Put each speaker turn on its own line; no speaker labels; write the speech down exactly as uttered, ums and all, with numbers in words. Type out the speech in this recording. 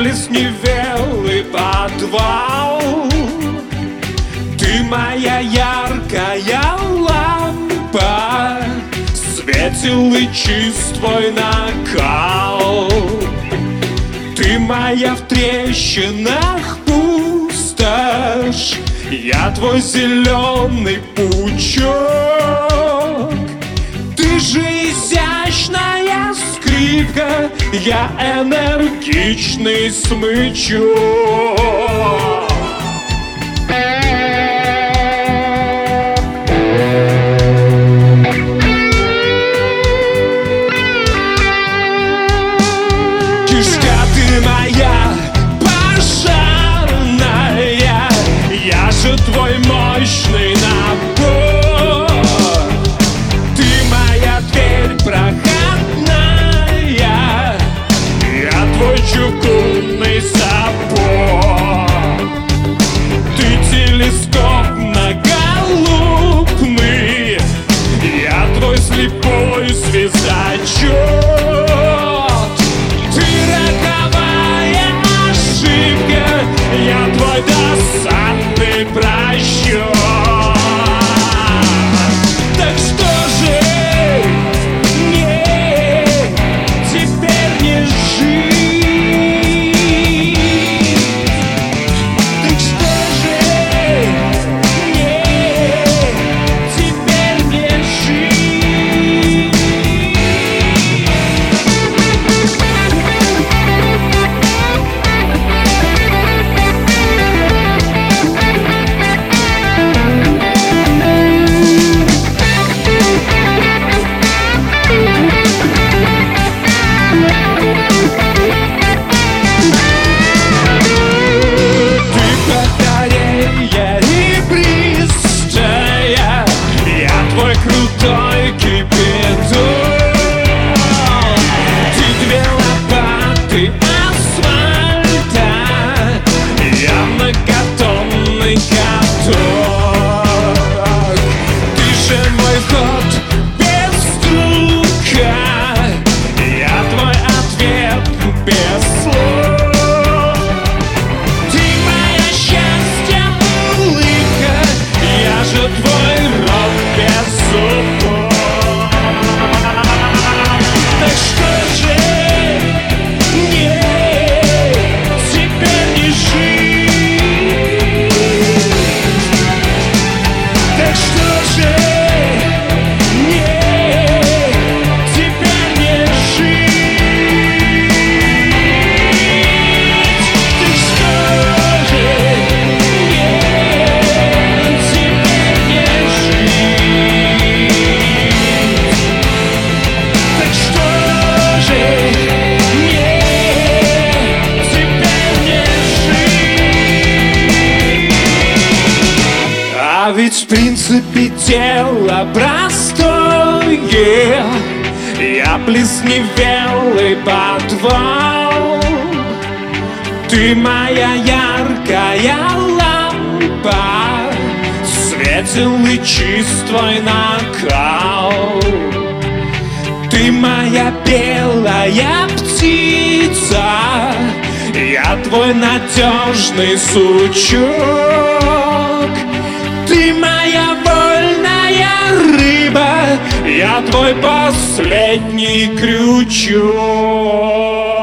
плесневелый подвал. Ты моя яркая лампа, светил и чист твой накал. Ты моя в трещинах пустошь, я твой зеленый пучок. Ты же изящная скрипка, я энергичный смычок. Кишка ты моя пожарная, я же твой мощный напор. Ты моя дверь проходная, я твой чугунный запор. Ты телескоп многолупный, я твой слепой звездочет. Я твой досадный просчет. Так что же мне теперь не жить? Так что же мне теперь не жить? Крутой кипяток. Ты две лопаты асфальта, я многотонный каток. Ты же мой ход без стука, я твой ответ без слов. Ты мое счастье, улыбка, я же твой рот без зубов. Так что же мне теперь не жить? Так что же мне теперь не жить? Так что же мне теперь не жить? Так что же мне теперь не жить? А ведь в принципе дело простое, я плесневелый подвал. Ты моя яркая лампа, светил и чист твой накал. Ты моя белая птица, я твой надежный сучок. Ты моя вольная рыба, я твой последний крючок.